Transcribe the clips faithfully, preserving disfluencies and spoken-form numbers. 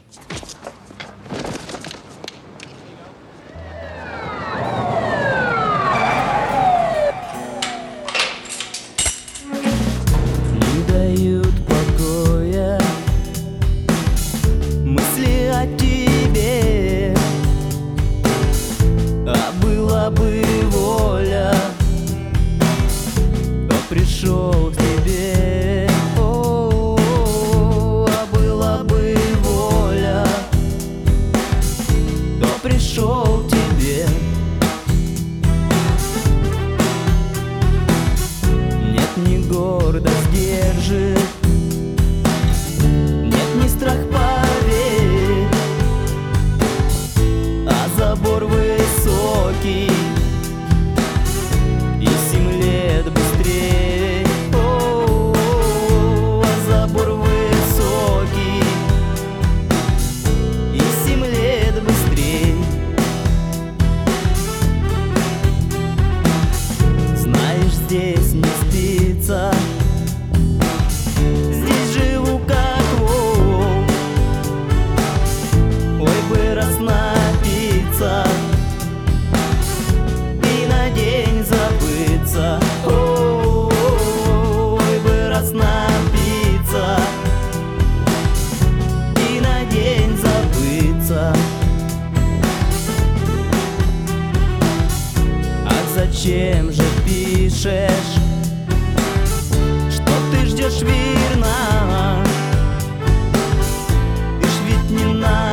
Не дают покоя мысли о тебе, а была бы воля, то пришел к тебе. О, а была бы воля, то пришел к тебе. Нет, не гордость держит, нет, не страх, поверь, а забор высокий, и семь лет быстрее. О, а забор высокий, и семь лет быстрее. Знаешь, здесь не спится, здесь живу как волк. Ой, бы раз напиться и на день забыться. Ой, бы раз напиться и на день забыться. Ах, зачем же пишешь, что ты ждешь верно? Ты ж ведь ненавидишь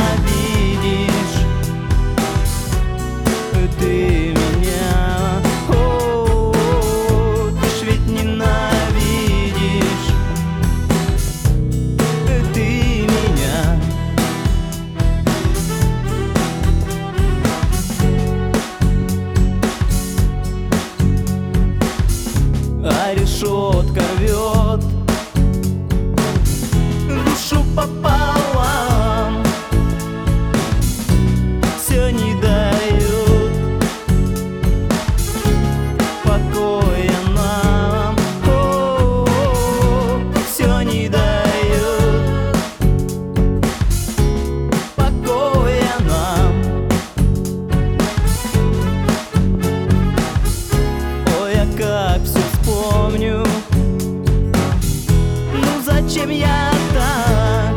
ты меня. О, ты ж ведь ненавидишь ты меня. А решетка рвет душу пополам, все не дает покоя нам. О, все не дает покоя нам. Ой, а как все вспомню, ну зачем я так?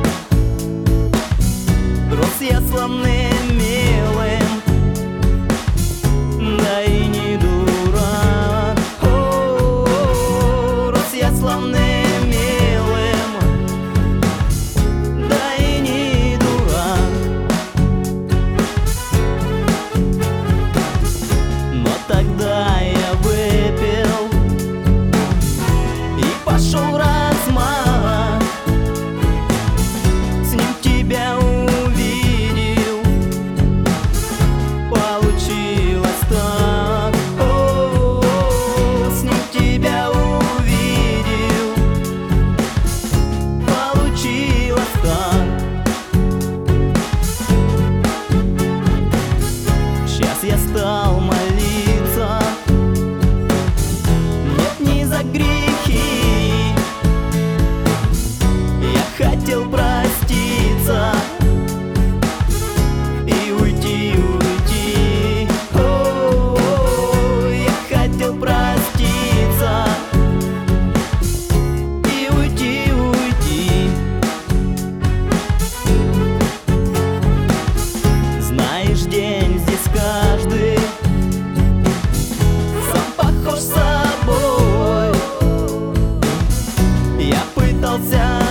Рос я славным, милым, да и не дурак. О, рос я славным, милым, да и не дурак. Но тогда я выпил и пошел размах, с ним тебя увидел, получилось так. О, с ним тебя увидел, получилось так. Сейчас я стал молиться, нет, не за грехи, я хотел проститься и уйти, уйти. О, я хотел проститься и уйти, уйти. Знаешь, день здесь каждый сам похож собой. Я пытался